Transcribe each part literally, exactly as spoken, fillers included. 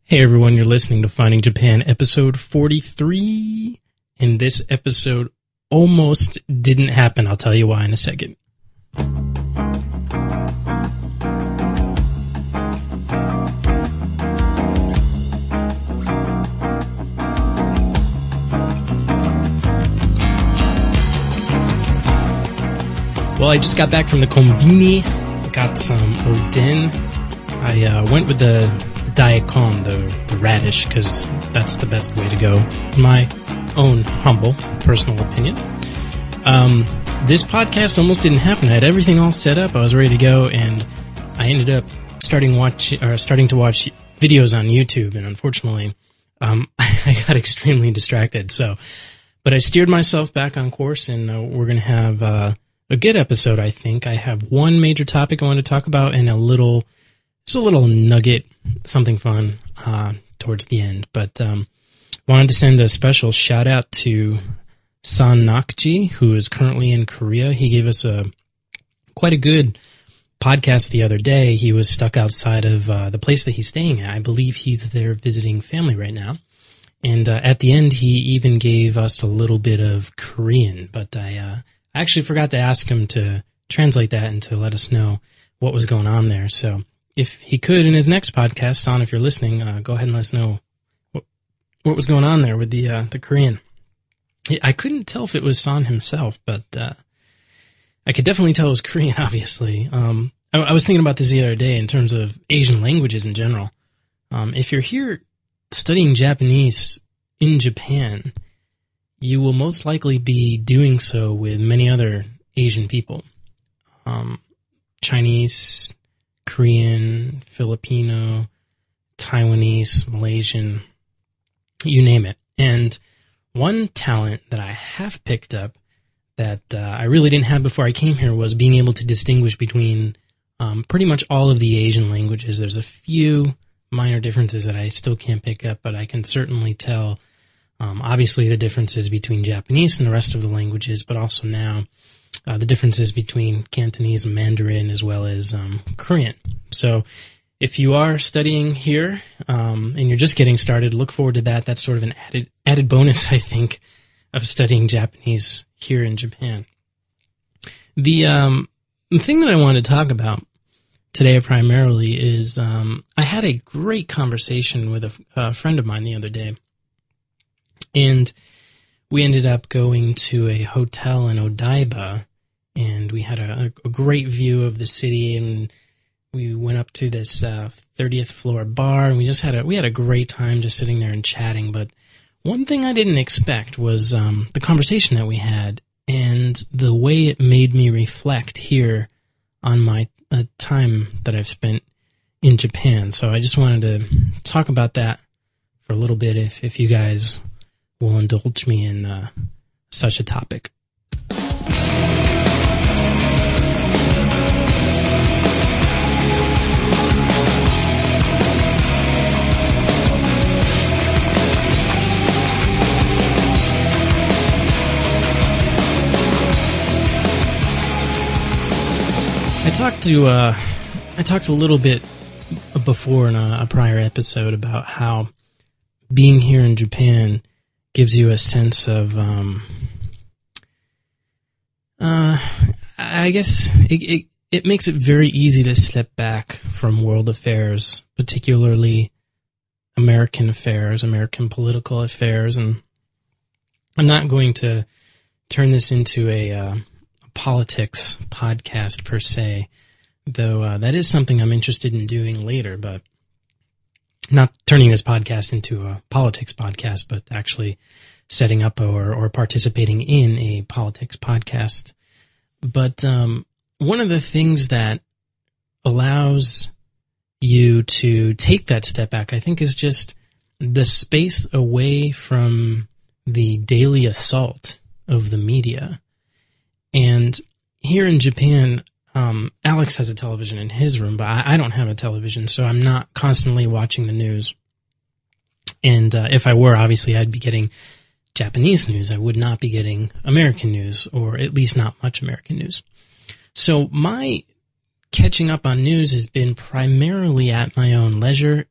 Hey everyone, you're listening to Finding Japan, episode forty-three, and this episode almost didn't happen. I'll tell you why in a second. Well, I just got back from the Konbini, got some oden. I uh, went with the daikon, the, the radish, because that's the best way to go, in my own humble personal opinion. Um, this podcast almost didn't happen. I had everything all set up. I was ready to go, and I ended up starting watch or starting to watch videos on YouTube, and unfortunately, um, I got extremely distracted. So, but I steered myself back on course, and uh, we're going to have uh, a good episode, I think. I have one major topic I want to talk about, and a little, just a little nugget, something fun uh, towards the end. But um, wanted to send a special shout out to San Nakji, who is currently in Korea. He gave us a quite a good podcast the other day. He was stuck outside of uh, the place that he's staying at. I believe he's there visiting family right now. And uh, at the end, he even gave us a little bit of Korean. But I uh, actually forgot to ask him to translate that and to let us know what was going on there. So if he could, in his next podcast, San, if you're listening, uh, go ahead and let us know what, what was going on there with the uh, the Korean. I couldn't tell if it was San himself, but uh, I could definitely tell it was Korean, obviously. Um, I, I was thinking about this the other day in terms of Asian languages in general. Um, if you're here studying Japanese in Japan, you will most likely be doing so with many other Asian people. Um, Chinese, Korean, Filipino, Taiwanese, Malaysian, you name it. And one talent that I have picked up that uh, I really didn't have before I came here was being able to distinguish between um, pretty much all of the Asian languages. There's a few minor differences that I still can't pick up, but I can certainly tell, um, obviously, the differences between Japanese and the rest of the languages, but also now Uh, the differences between Cantonese and Mandarin, as well as um, Korean. So if you are studying here um, and you're just getting started, look forward to that. That's sort of an added added bonus, I think, of studying Japanese here in Japan. The, um, the thing that I want to talk about today primarily is um, I had a great conversation with a, a friend of mine the other day, and we ended up going to a hotel in Odaiba, and we had a, a great view of the city, and we went up to this uh, thirtieth floor bar, and we just had a we had a great time just sitting there and chatting. But one thing I didn't expect was um, the conversation that we had, and the way it made me reflect here on my uh, time that I've spent in Japan. So I just wanted to talk about that for a little bit, if if you guys will indulge me in uh, such a topic. I talked to uh, I talked a little bit before in a, a prior episode about how being here in Japan gives you a sense of, um, uh, I guess it, it it makes it very easy to step back from world affairs, particularly American affairs, American political affairs. And I'm not going to turn this into a, uh, a politics podcast per se, though uh, that is something I'm interested in doing later, but not turning this podcast into a politics podcast, but actually setting up or, or participating in a politics podcast. But um, one of the things that allows you to take that step back, I think, is just the space away from the daily assault of the media. And here in Japan, Um, Alex has a television in his room, but I, I don't have a television, so I'm not constantly watching the news. And uh, if I were, obviously, I'd be getting Japanese news. I would not be getting American news, or at least not much American news. So my catching up on news has been primarily at my own leisure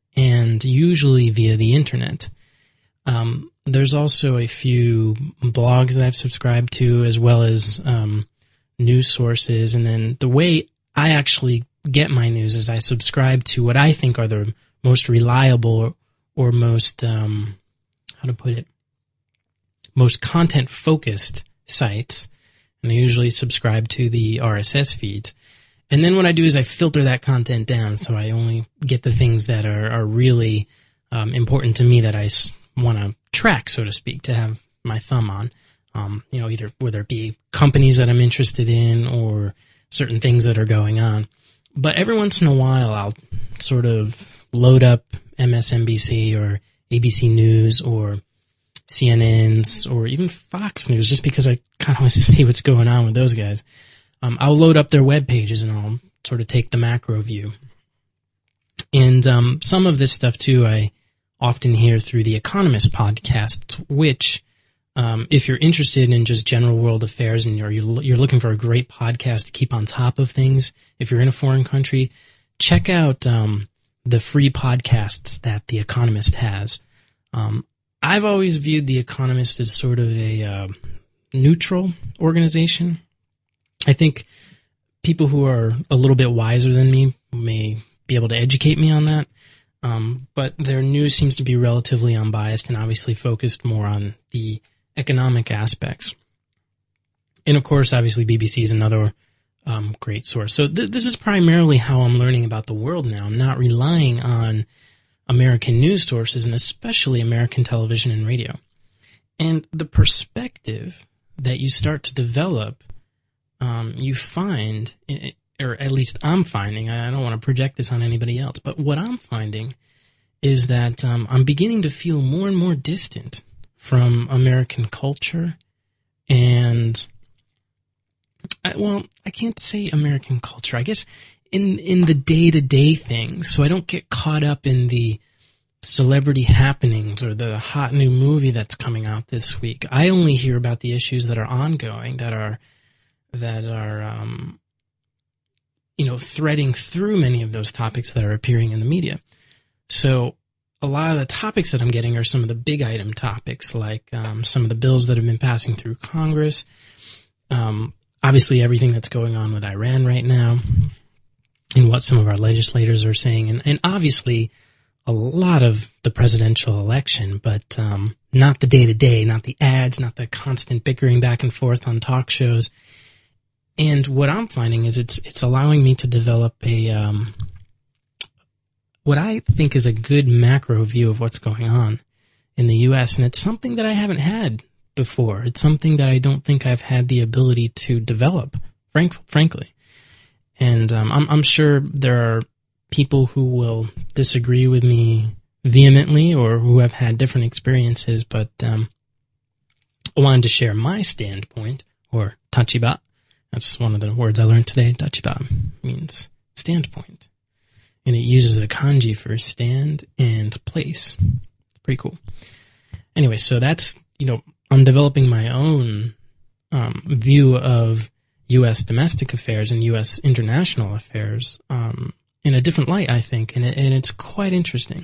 and usually via the internet. Um, there's also a few blogs that I've subscribed to, as well as um, news sources. And then the way I actually get my news is I subscribe to what I think are the most reliable or most, um, how to put it, most content-focused sites. And I usually subscribe to the R S S feeds. And then what I do is I filter that content down, so I only get the things that are, are really um, important to me, that I s- want to track, so to speak, to have my thumb on. Um, you know, either whether it be companies that I'm interested in or certain things that are going on. But every once in a while, I'll sort of load up M S N B C or A B C News or C N N's or even Fox News, just because I kind of want to see what's going on with those guys. Um, I'll load up their web pages and I'll sort of take the macro view. And um, some of this stuff, too, I often hear through the Economist podcast, which, um, if you're interested in just general world affairs and you're, you're looking for a great podcast to keep on top of things, if you're in a foreign country, check out um, the free podcasts that The Economist has. Um, I've always viewed The Economist as sort of a uh, neutral organization. I think people who are a little bit wiser than me may be able to educate me on that, um, but their news seems to be relatively unbiased and obviously focused more on the economic aspects. And of course, obviously, B B C is another um, great source. So th- this is primarily how I'm learning about the world now. I'm not relying on American news sources, and especially American television and radio. And the perspective that you start to develop, um, you find, or at least I'm finding, I don't want to project this on anybody else, but what I'm finding is that um, I'm beginning to feel more and more distant from American culture and, I, well, I can't say American culture. I guess in in the day-to-day things, so I don't get caught up in the celebrity happenings or the hot new movie that's coming out this week. I only hear about the issues that are ongoing, that are that are um, you know, threading through many of those topics that are appearing in the media. So a lot of the topics that I'm getting are some of the big item topics, like um, some of the bills that have been passing through Congress. Um, obviously, everything that's going on with Iran right now, and what some of our legislators are saying, and, and obviously a lot of the presidential election, but um, not the day-to-day, not the ads, not the constant bickering back and forth on talk shows. And what I'm finding is it's it's allowing me to develop a um, what I think is a good macro view of what's going on in the U S, and it's something that I haven't had before. It's something that I don't think I've had the ability to develop, frank, frankly. And um, I'm, I'm sure there are people who will disagree with me vehemently or who have had different experiences, but um, I wanted to share my standpoint, or tachiba. That's one of the words I learned today. Tachiba means standpoint. And it uses the kanji for stand and place. Pretty cool. Anyway, so that's, you know, I'm developing my own um, view of U S domestic affairs and U S international affairs um, in a different light, I think, and, it, and it's quite interesting.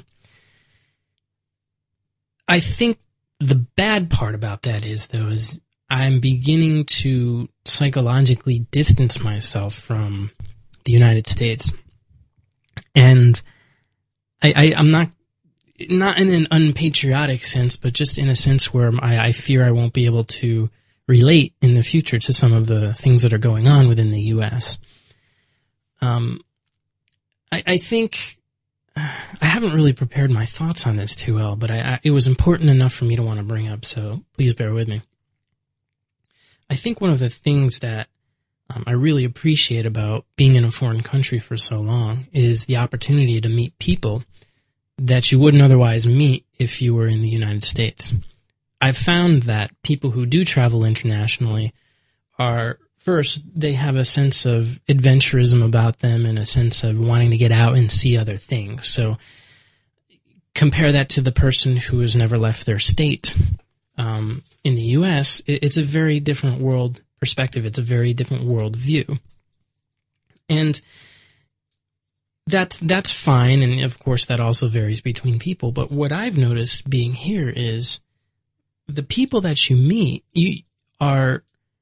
I think the bad part about that is, though, is I'm beginning to psychologically distance myself from the United States. And I, I, I'm not, not in an unpatriotic sense, but just in a sense where I, I fear I won't be able to relate in the future to some of the things that are going on within the U S. Um, I, I think I haven't really prepared my thoughts on this too well, but I, I, it was important enough for me to want to bring up, so please bear with me. I think one of the things that um, I really appreciate about being in a foreign country for so long is the opportunity to meet people that you wouldn't otherwise meet if you were in the United States. I've found that people who do travel internationally are, first, they have a sense of adventurism about them and a sense of wanting to get out and see other things. So compare that to the person who has never left their state. Um, in the U S, it's a very different world perspective. It's a very different world view. And that's that's fine, and of course that also varies between people. But what I've noticed being here is the people that you meet, you are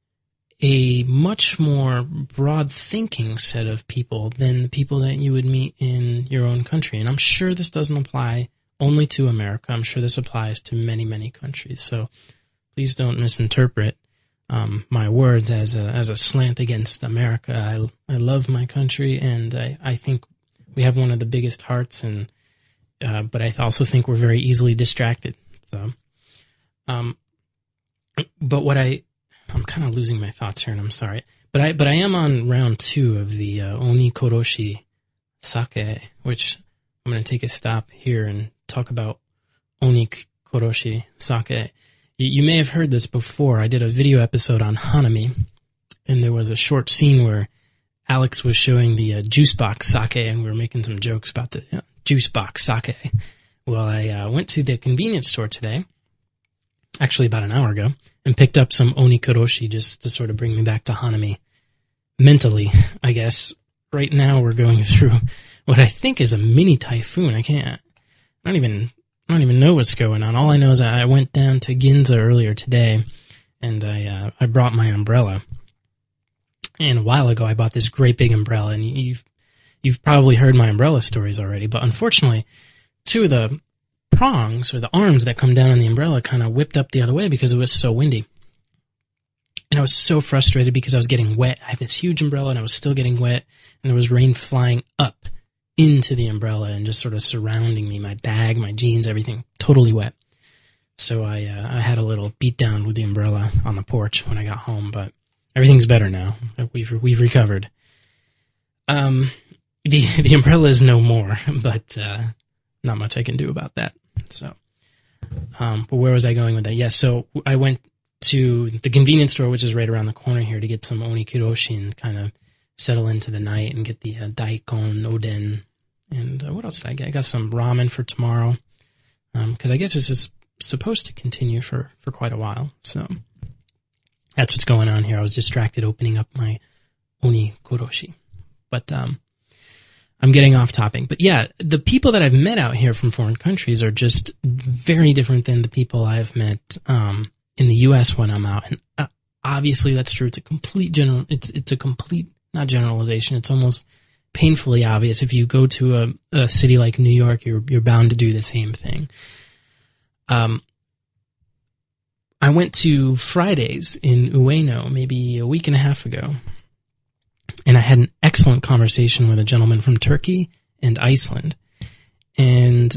a much more broad-thinking set of people than the people that you would meet in your own country. And I'm sure this doesn't apply only to America. I'm sure this applies to many, many countries. So please don't misinterpret um, my words as a as a slant against America. I, I love my country, and I, I think we have one of the biggest hearts, and uh, but I also think we're very easily distracted. So, um, but what I I'm kind of losing my thoughts here, and I'm sorry. But I but I am on round two of the uh, Onikoroshi sake, which I'm going to take a stop here and talk about Onikoroshi sake. You, you may have heard this before. I did a video episode on Hanami, and there was a short scene where Alex was showing the uh, juice box sake, and we were making some jokes about the uh, juice box sake. Well, I uh, went to the convenience store today, actually about an hour ago, and picked up some Onikoroshi just to sort of bring me back to Hanami mentally, I guess. Right now we're going through what I think is a mini typhoon. I can't, I don't even, I don't even know what's going on. All I know is I went down to Ginza earlier today, and I, uh, I brought my umbrella. And a while ago I bought this great big umbrella, and you've, you've probably heard my umbrella stories already, but unfortunately, two of the prongs or the arms that come down on the umbrella kind of whipped up the other way because it was so windy. And I was so frustrated because I was getting wet. I have this huge umbrella and I was still getting wet, and there was rain flying up into the umbrella and just sort of surrounding me, my bag, my jeans, everything totally wet. So I uh, I had a little beat down with the umbrella on the porch when I got home, but everything's better now. We've we've recovered. Um, the the umbrella is no more, but uh, not much I can do about that. So, um, but where was I going with that? Yes, yeah, so I went to the convenience store, which is right around the corner here, to get some Onikoroshi and kind of settle into the night and get the uh, daikon, oden, and uh, what else did I get? I got some ramen for tomorrow, because um, I guess this is supposed to continue for, for quite a while. So that's what's going on here. I was distracted opening up my Onikoroshi. But um, I'm getting off topic. But yeah, the people that I've met out here from foreign countries are just very different than the people I've met um, in the U S when I'm out. And uh, obviously that's true. It's a complete general, it's, it's a complete, not generalization. It's almost painfully obvious. If you go to a, a city like New York, you're, you're bound to do the same thing. Um, I went to Fridays in Ueno maybe a week and a half ago, and I had an excellent conversation with a gentleman from Turkey and Iceland. And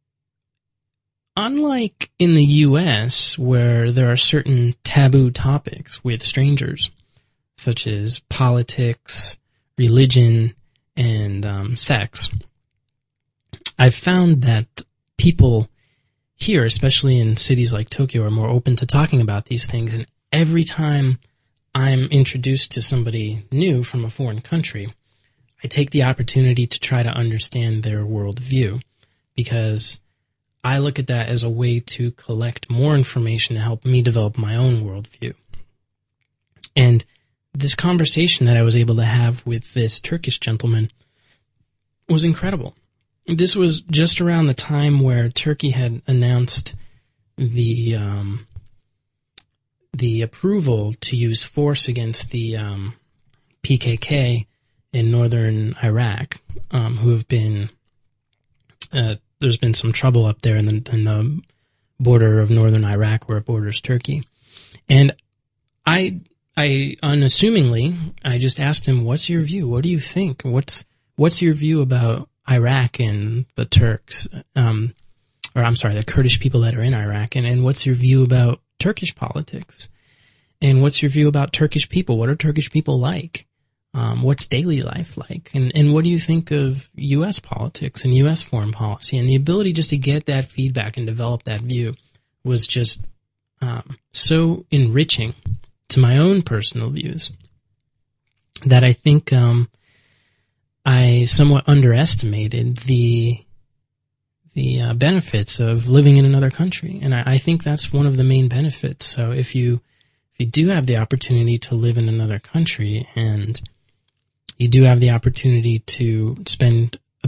unlike in the U S, where there are certain taboo topics with strangers, such as politics, religion, and um, sex, I've found that people here, especially in cities like Tokyo, are more open to talking about these things. And every time I'm introduced to somebody new from a foreign country, I take the opportunity to try to understand their worldview, because I look at that as a way to collect more information to help me develop my own worldview. And this conversation that I was able to have with this Turkish gentleman was incredible. This was just around the time where Turkey had announced the um, the approval to use force against the um, P K K in northern Iraq, um, who have been uh, there's been some trouble up there in the, in the border of northern Iraq where it borders Turkey, and I I unassumingly I just asked him, "What's your view? What do you think? What's what's your view about Iraq and the Turks, um, or I'm sorry, the Kurdish people that are in Iraq, and, and what's your view about Turkish politics? And what's your view about Turkish people? What are Turkish people like? Um, what's daily life like? And, and what do you think of U S politics and U S foreign policy?" And the ability just to get that feedback and develop that view was just um, so enriching to my own personal views that I think um, I somewhat underestimated the the uh, benefits of living in another country, and I, I think that's one of the main benefits. So if you if you do have the opportunity to live in another country, and you do have the opportunity to spend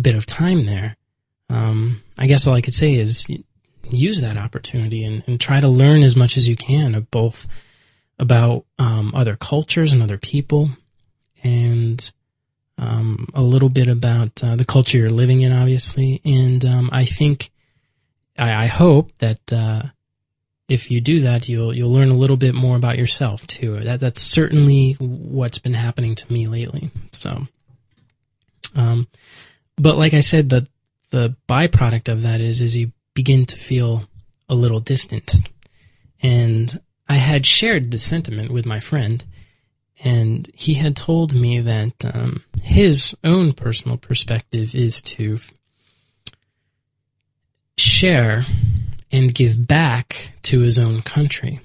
bit of time there, um, I guess all I could say is use that opportunity and, and try to learn as much as you can of both about um, other cultures and other people, and um, a little bit about uh, the culture you're living in, obviously. And um, I think, I, I hope that uh, if you do that, you'll you'll learn a little bit more about yourself too. That that's certainly what's been happening to me lately. So, um, but like I said, the the byproduct of that is is you begin to feel a little distanced. And I had shared this sentiment with my friend, and he had told me that um, his own personal perspective is to share and give back to his own country.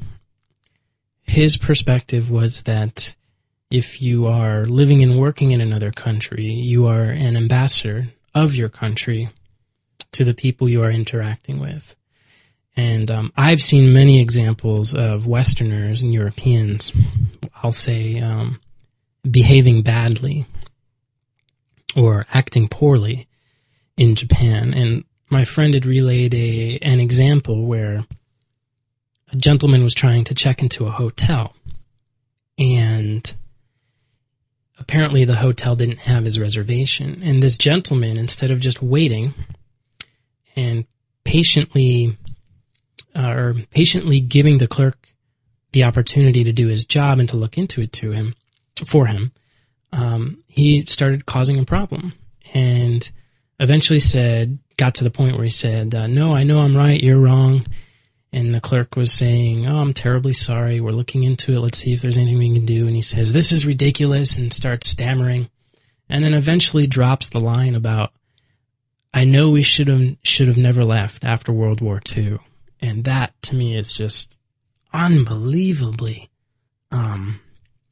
His perspective was that if you are living and working in another country, you are an ambassador of your country to the people you are interacting with. And um, I've seen many examples of Westerners and Europeans, I'll say, um, behaving badly or acting poorly in Japan. And my friend had relayed a an example where a gentleman was trying to check into a hotel, and apparently the hotel didn't have his reservation. And this gentleman, instead of just waiting and patiently uh, or patiently giving the clerk the opportunity to do his job and to look into it to him for him, um, he started causing a problem, and eventually said, got to the point where he said, uh, no, I know I'm right, you're wrong. And the clerk was saying, oh, I'm terribly sorry, we're looking into it, let's see if there's anything we can do. And he says, this is ridiculous, and starts stammering, and then eventually drops the line about, I know we should have should have never left after World War Two. And that, to me, is just unbelievably um,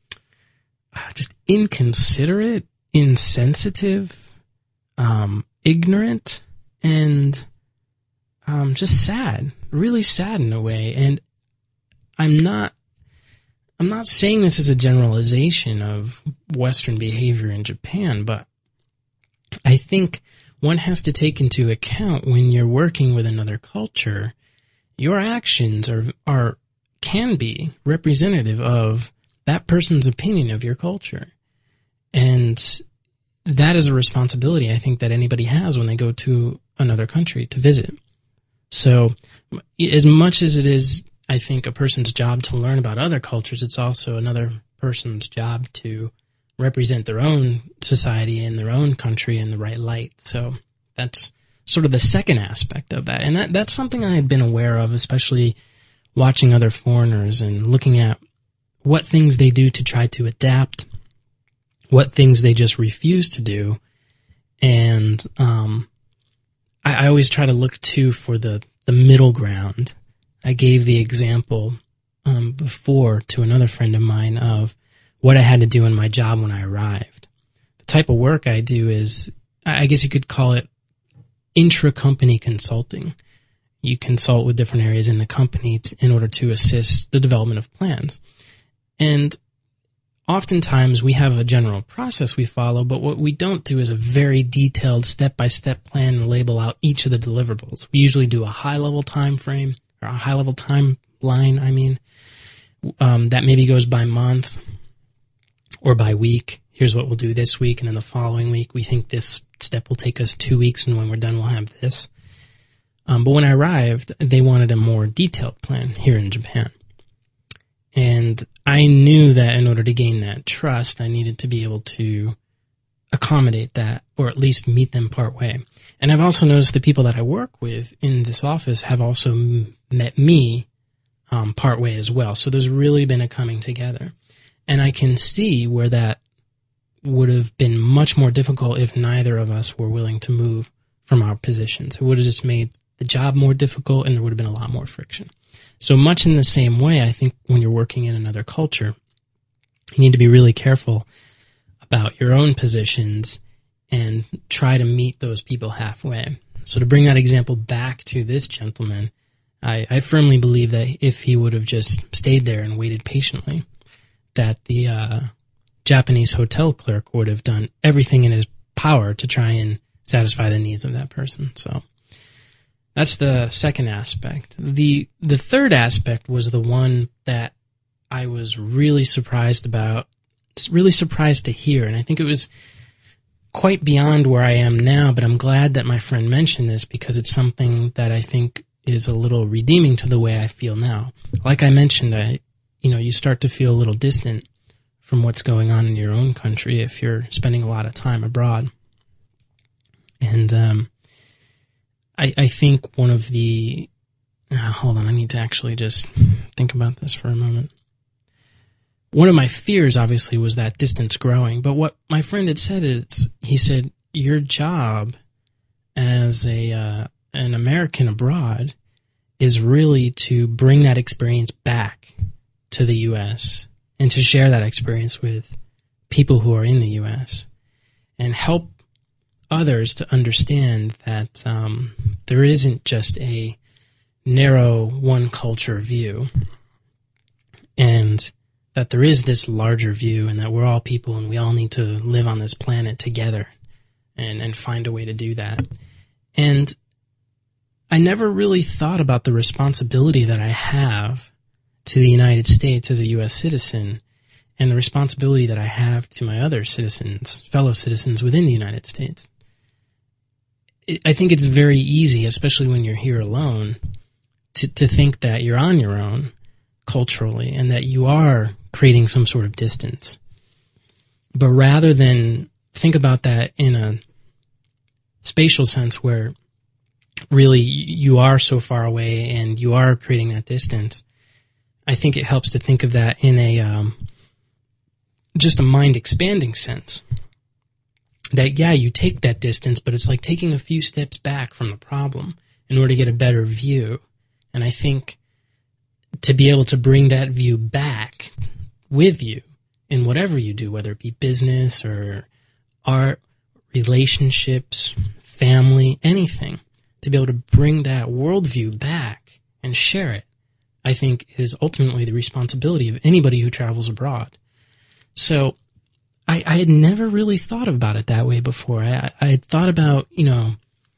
just inconsiderate, insensitive, um, ignorant, and um, just sad, really sad in a way. And I'm not, I'm not saying this as a generalization of Western behavior in Japan, but I think one has to take into account when you're working with another culture, your actions are are can be representative of that person's opinion of your culture. And that is a responsibility, I think, that anybody has when they go to another country to visit. So as much as it is, I think, a person's job to learn about other cultures, it's also another person's job to represent their own society and their own country in the right light. So that's sort of the second aspect of that. And that, that's something I had been aware of, especially watching other foreigners and looking at what things they do to try to adapt, what things they just refuse to do. And um, I, I always try to look, too, for the, the middle ground. I gave the example um, before to another friend of mine of what I had to do in my job when I arrived. The type of work I do is, I guess you could call it intra-company consulting. You consult with different areas in the company t- in order to assist the development of plans. And oftentimes we have a general process we follow, but what we don't do is a very detailed step-by-step plan and label out each of the deliverables. We usually do a high-level time frame, or a high-level timeline, I mean, um, that maybe goes by month or by week. Here's what we'll do this week, and then the following week we think this step will take us two weeks, and when we're done we'll have this. Um, but when I arrived, they wanted a more detailed plan here in Japan. And I knew that in order to gain that trust, I needed to be able to accommodate that, or at least meet them part way. And I've also noticed the people that I work with in this office have also m- met me um, part way as well. So there's really been a coming together. And I can see where that would have been much more difficult if neither of us were willing to move from our positions. It would have just made the job more difficult, and there would have been a lot more friction. So much in the same way, I think when you're working in another culture, you need to be really careful about your own positions and try to meet those people halfway. So to bring that example back to this gentleman, I, I firmly believe that if he would have just stayed there and waited patiently, that the uh, Japanese hotel clerk would have done everything in his power to try and satisfy the needs of that person. So that's the second aspect. The the third aspect was the one that I was really surprised about, really surprised to hear, and I think it was quite beyond where I am now, but I'm glad that my friend mentioned this because it's something that I think is a little redeeming to the way I feel now. Like I mentioned, I, you know, you start to feel a little distant from what's going on in your own country if you're spending a lot of time abroad. And um, I, I think one of the... Uh, hold on, I need to actually just think about this for a moment. One of my fears, obviously, was that distance growing. But what my friend had said is, he said, your job as a uh, an American abroad is really to bring that experience back to the U S and to share that experience with people who are in the U S and help others to understand that um, there isn't just a narrow one culture view, and that there is this larger view, and that we're all people and we all need to live on this planet together and, and find a way to do that. And I never really thought about the responsibility that I have to the United States as a U S citizen, and the responsibility that I have to my other citizens, fellow citizens within the United States. I think it's very easy, especially when you're here alone, to, to think that you're on your own culturally and that you are creating some sort of distance. But rather than think about that in a spatial sense where really you are so far away and you are creating that distance, I think it helps to think of that in a um, just a mind-expanding sense. That, yeah, you take that distance, but it's like taking a few steps back from the problem in order to get a better view. And I think to be able to bring that view back with you in whatever you do, whether it be business or art, relationships, family, anything, to be able to bring that worldview back and share it, I think is ultimately the responsibility of anybody who travels abroad. So I, I had never really thought about it that way before. I, I had thought about, you know,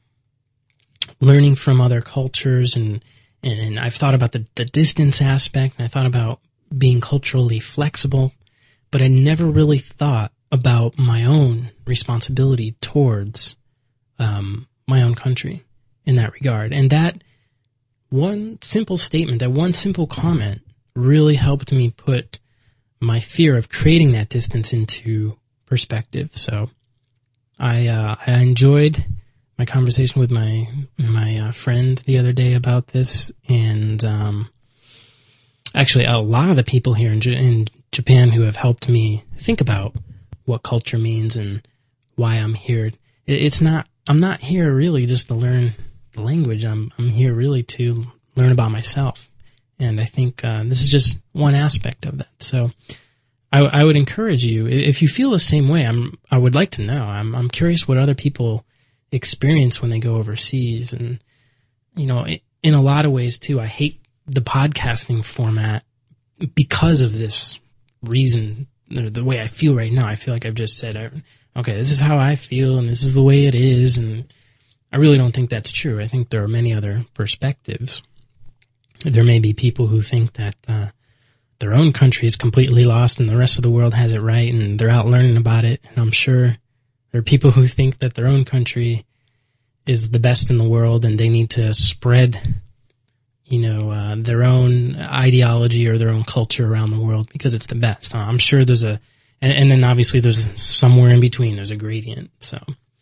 learning from other cultures, and, and, and I've thought about the, the distance aspect, and I thought about being culturally flexible, but I never really thought about my own responsibility towards um, my own country in that regard. And that one simple statement, that one simple comment really helped me put my fear of creating that distance into perspective. So I uh, I enjoyed my conversation with my my uh, friend the other day about this, and um, actually a lot of the people here in, J- in Japan who have helped me think about what culture means and why I'm here. It, it's not I'm not here really just to learn the language. I'm I'm here really to learn about myself. And I think uh, this is just one aspect of that. So I, I would encourage you, if you feel the same way, I'm, I would like to know. I'm, I'm curious what other people experience when they go overseas. And, you know, in a lot of ways, too, I hate the podcasting format because of this reason, the, the way I feel right now. I feel like I've just said, okay, this is how I feel, and this is the way it is. And I really don't think that's true. I think there are many other perspectives. There may be people who think that uh, their own country is completely lost and the rest of the world has it right, and they're out learning about it. And I'm sure there are people who think that their own country is the best in the world and they need to spread, you know, uh, their own ideology or their own culture around the world because it's the best. I'm sure there's a, and, and then obviously there's somewhere in between. There's a gradient. So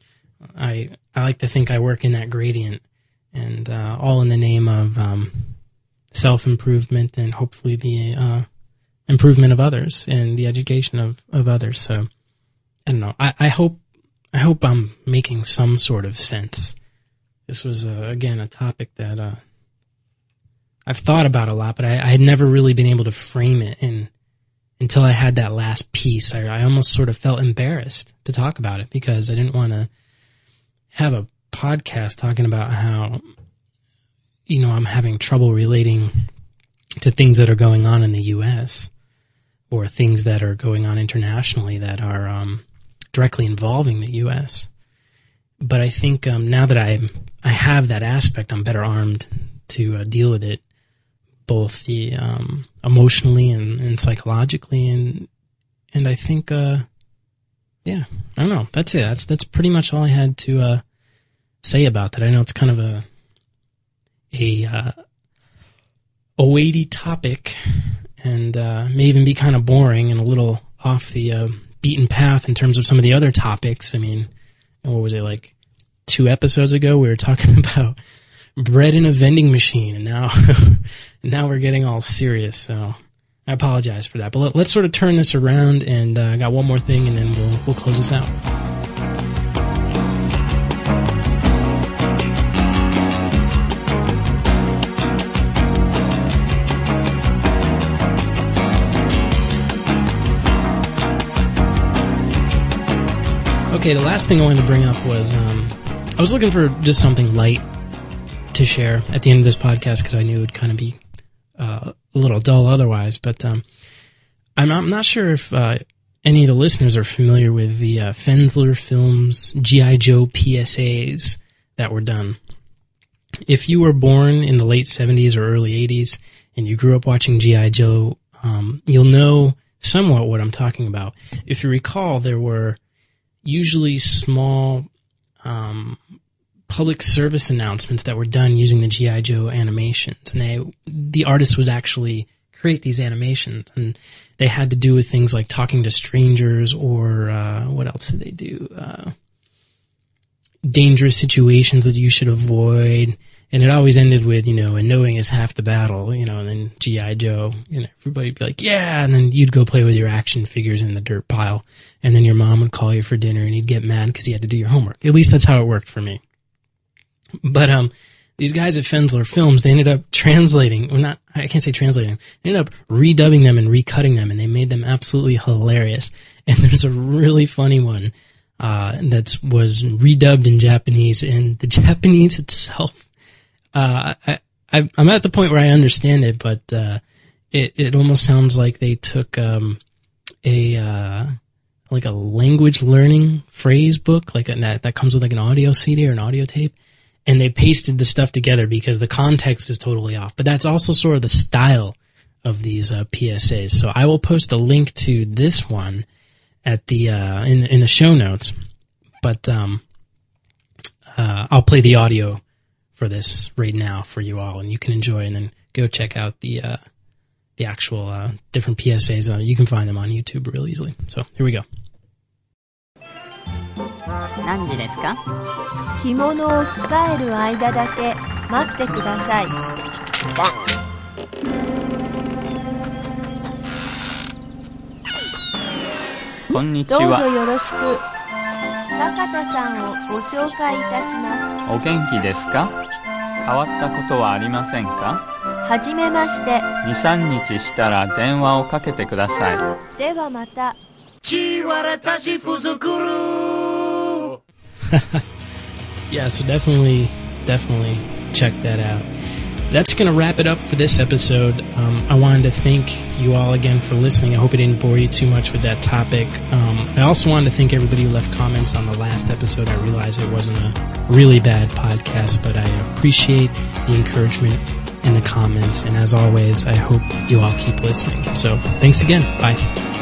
I I like to think I work in that gradient, and uh, all in the name of Um, self-improvement and hopefully the uh, improvement of others and the education of, of others. So I don't know. I, I hope I hope I'm making some sort of sense. This was, uh, again, a topic that uh, I've thought about a lot, but I, I had never really been able to frame it in, until I had that last piece. I, I almost sort of felt embarrassed to talk about it because I didn't want to have a podcast talking about how, you know, I'm having trouble relating to things that are going on in the U S or things that are going on internationally that are um, directly involving the U S but I think um, now that I I have that aspect, I'm better armed to uh, deal with it, both the um, emotionally and, and psychologically, and and I think, uh, yeah, I don't know. That's it. That's that's pretty much all I had to uh, say about that. I know it's kind of a a uh, a weighty topic, and uh, may even be kind of boring and a little off the uh, beaten path in terms of some of the other topics. I mean, what was it, like two episodes ago we were talking about bread in a vending machine, and now now we're getting all serious, so I apologize for that. But let, let's sort of turn this around, and uh, I got one more thing, and then we'll we'll close this out. Okay, the last thing I wanted to bring up was um, I was looking for just something light to share at the end of this podcast because I knew it would kind of be uh, a little dull otherwise. But um, I'm, I'm not sure if uh, any of the listeners are familiar with the uh, Fensler Films G I. Joe P S As that were done. If you were born in the late seventies or early eighties and you grew up watching G I. Joe, um, you'll know somewhat what I'm talking about. If you recall, there were usually small um, public service announcements that were done using the G I. Joe animations. And they, the artists would actually create these animations. And they had to do with things like talking to strangers or uh, what else did they do? Uh, dangerous situations that you should avoid. And it always ended with, you know, and knowing is half the battle, you know, and then G I. Joe, you know, everybody'd be like, yeah, and then you'd go play with your action figures in the dirt pile, and then your mom would call you for dinner, and you'd get mad because you had to do your homework. At least that's how it worked for me. But um, these guys at Fensler Films, they ended up translating, well, not, I can't say translating, they ended up redubbing them and recutting them, and they made them absolutely hilarious. And there's a really funny one uh, that was redubbed in Japanese, and the Japanese itself, Uh, I, I, I'm at the point where I understand it, but uh, it it almost sounds like they took um, a uh, like a language learning phrase book, like a, that that comes with like an audio C D or an audio tape, and they pasted the stuff together because the context is totally off. But that's also sort of the style of these uh, P S As. So I will post a link to this one at the uh, in in the show notes, but um, uh, I'll play the audio for this right now for you all, and you can enjoy, and then go check out the uh, the actual uh, different P S As. Uh, you can find them on YouTube real easily. So here we go. 何時ですか? 着物を着替える間だけ待ってください。こんにちは。どうぞよろしく。坂田さんをご紹介いたします。お元気ですか? 変わったことはありませんか? はじめまして。に、さんにちしたら電話をかけてください。ではまた。 Yeah, so definitely, definitely check that out. That's going to wrap it up for this episode. Um, I wanted to thank you all again for listening. I hope it didn't bore you too much with that topic. Um, I also wanted to thank everybody who left comments on the last episode. I realized it wasn't a really bad podcast, but I appreciate the encouragement in the comments. And as always, I hope you all keep listening. So thanks again. Bye.